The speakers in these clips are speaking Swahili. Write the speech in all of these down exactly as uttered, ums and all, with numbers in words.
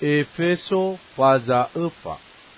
Efeso faza efa.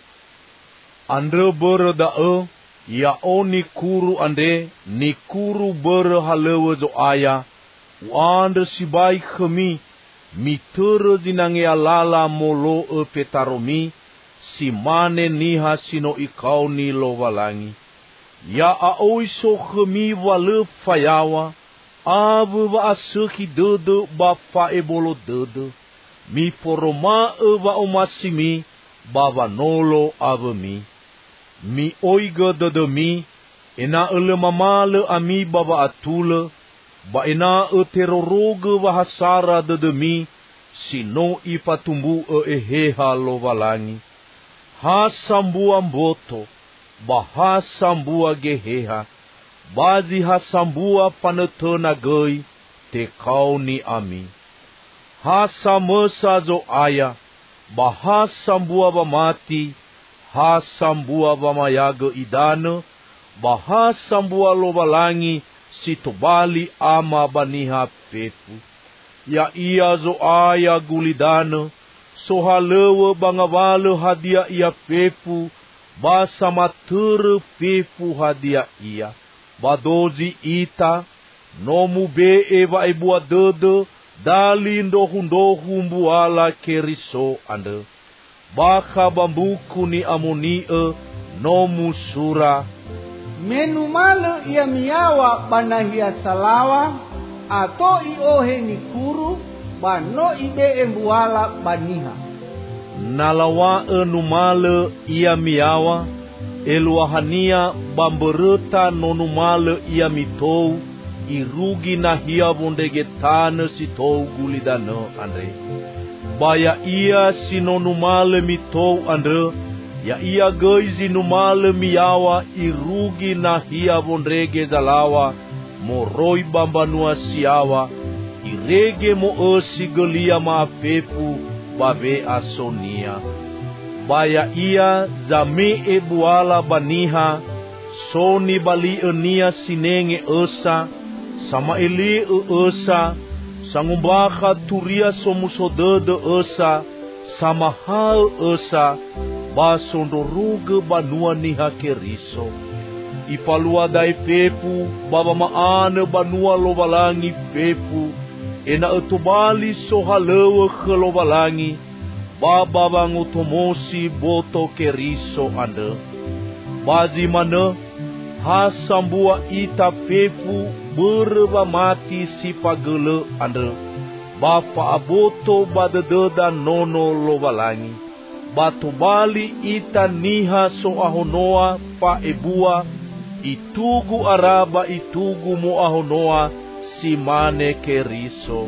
Andre bere da e, ya o ni kuru ande, ni kuru bere halewe zo aya, wande sibai khemi, mi tere zinange alala molo e petaromi, si mane niha sino ikau ni lovalangi. Ya a oiso khemi wale fayawa, ave va aseki dede ba fa ebolo dede, mi foroma e va omasimi, ba vanolo ave mi. Mi oiga dede mi, ena ele mamale ami baba atule, ba ena e teroroge va hasara dede mi, sino ipatumbu e eheha lovalangi. Ha sambua mboto, ba ha sambua geheha, bazi ha sambua panetena gei, te kau ni ami. Ha samesa zo aya, ba ha sambua ba mati, ha sambua ba mayaga idane, ba ha sambua lovalangi, situbali ama baniha pefu. Ya ia zo aya gulidane, so halewe bangawale hadia ia pefu, ba samatere pefu hadia ia. Badozi ita, nomu be eva ibua dede, dali ndohu ndohu mbuala keriso ande. Baka bambuku ni amoni e, nomu sura. Menu male ia miawa banahia salawa, ato iohe ni kuru, bano ibe embuala baniha. Nalawa e numale ia miawa, eluahania bambereta nonumale ia mitou, irugi na hia bondegetane sitou gulidane andre. Baya ia sinonumale mitou andre, ya ia geizi numale miawa irugi na hia bondrege zalawa, moroi bambanua siawa, irege mo esi gelia maapepu, babe asonia. Baya ia zame e buala baniha, soni bali enia sinenge esa, sama ili e esa, sangumbaka turia somusodede esa, sama hal esa, basondoruge banua niha keriso. Ipalua dai pepu, baba maane banua lovalangi pepu, ena etubali sohalewe gelovalangi, baba bangutomosi boto keriso ande. Bazi mane, ha sambua ita pefu, berba mati si pagele ande. Bafa aboto badededa nono lovalangi. Batu bali ita niha so ahonoa pa ebua, itugu araba itugu mo ahonoa, si mane keriso.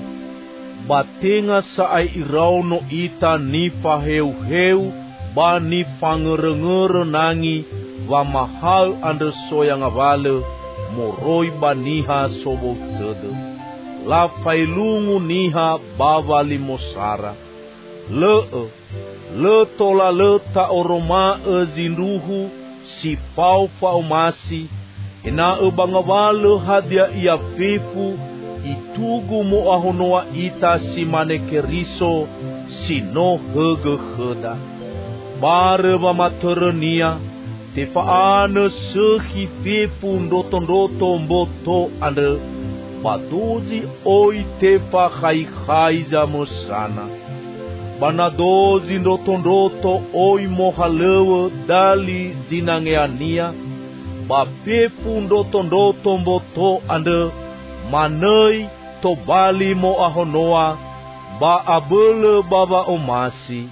Batenga saai irauno ita ni paheu-heu, ba ni fangerengere nangi, wa mahal ande soyang avale, moroi baniha sobo dede. La failungu niha bavali mosara. Le e, le tola le ta oroma e zinduhu, si pau pau masi, ena e bangavale hadia ia pepu, itugu mo ahonoa ita si mane keriso, si no hege heda. Bare ba materenia, te faane sehi pepu ndoto-ndoto mboto ande, badozi oi te fa khai khai za mosana. Banadozi ndoto-ndoto oi mohalewe dali zinangeania, ba pepu ndoto-ndoto mboto ande, manei to bali mo ahonoa, ba abele baba omasi.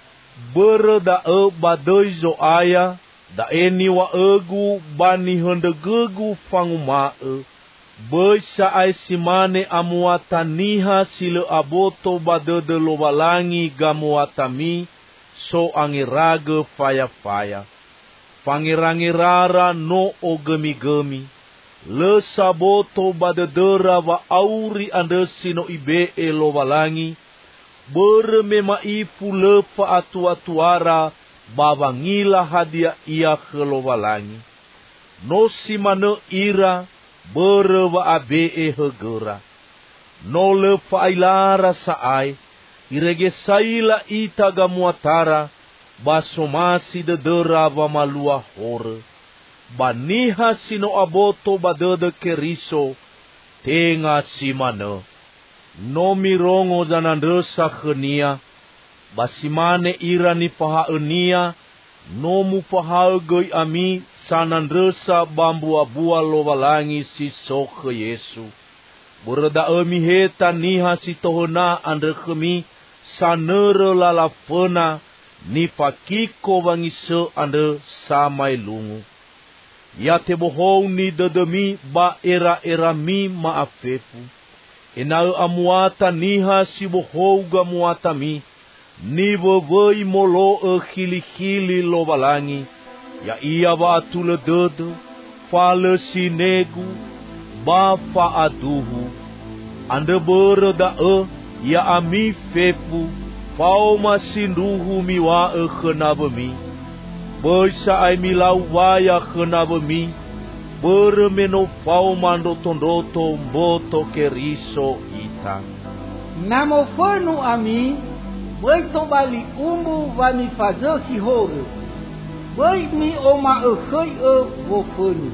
Bere da e badoi zo aya, da eni wa egu bani hendegegu fanguma e. Besa ai simane amuataniha sile aboto badede lovalangi gamuatami, so angirage faya-faya. Fangirangirara no o gemi-gemi. Le saboto badedera wa auri ande sino ibe e lovalangi, bere mema ifu lefa atu-atuara, bawangila hadia ia ke lovalangi. No simane ira, bere wa abe e hegera. No lefa ailara saai, iregesaila ita gamuatara, basomasi dedera vamalua hore. Baniha sino aboto badede keriso, tenga simane. No mirongo zanandresa khenia, basimane irani pahaenia, no mupahagoi ami sanandresa bambu abua lovalangi si sokhe Yesu. Berda emi heta niha si tohona andre kemi sanere lalafena ni pakiko wangise andre samai lungu. Ya te bohou ni dedemi ba era era mi maafepu. Enau amuata niha si bohou gamuata mi. Ni vevei molo e khili khili lovalangi. Ya ia ba atule dede. Fale sinegu. Ba fa aduhu. Ande berda e. Ya ami fepu. Pau masinduhu miwa e khenabemi. Bersa ai milau waya khenabemi. Bermeno pau mandotondoto mboto keriso ita. Namo fanu ami. Boi tombali umbu vami fazer ki hore. Boi mi oma e khoi e vo fanu.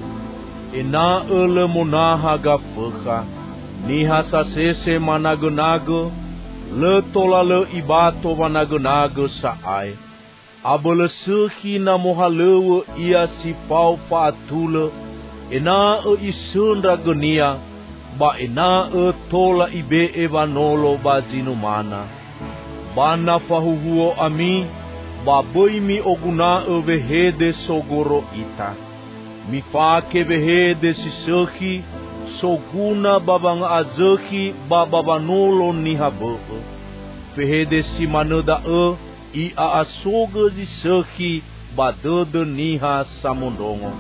Ena ele monaha gafecha. Niha sasese managenago. Le tola le ibato managenago saai. Abele sehi na mohalewe ia si pau faatule. Ena e isundra genia. Ba ena e tola ibe e vanolo bazinu mana. Bana fahuhuo ami, baboi mi oguna e vehede sogoro ita. Mi fake vehede sisehi, soguna babang azehi bababanolo ni habe. Vehede si maneda e, i a asoge zisehi badede niha samondongo.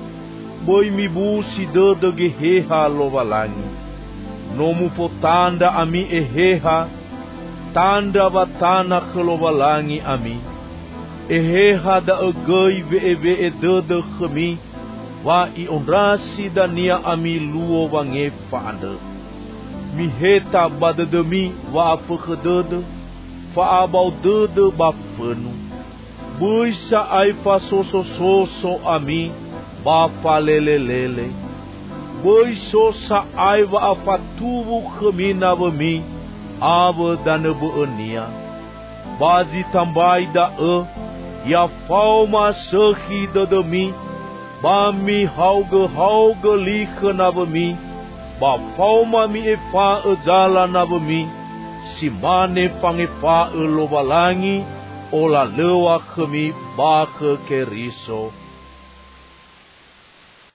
Boi mi bu si dede geheha lovalangi. Nomu potanda ami eheha, tanda watana kelovalangi ami. Eheha da egei ve ve e dede khemi. Wa i onrasi da nia ami luo wange faande. Mi heta badedemi wa apegedede. Fa abau dede bafenu. Buisa ai fa soso soso ami. Ba fa lele lele. Buiso sa ai wa afatubu khemi na wemi. Ave dane beenia. Bazi tambai da e. Ya fauma sehi dedemi. Ba mi hauge hauge liche na bemi. Ba fauma mi e fa e jala na bemi. Simane pange fa e lovalangi. Ola lewa khemi ba ke keriso.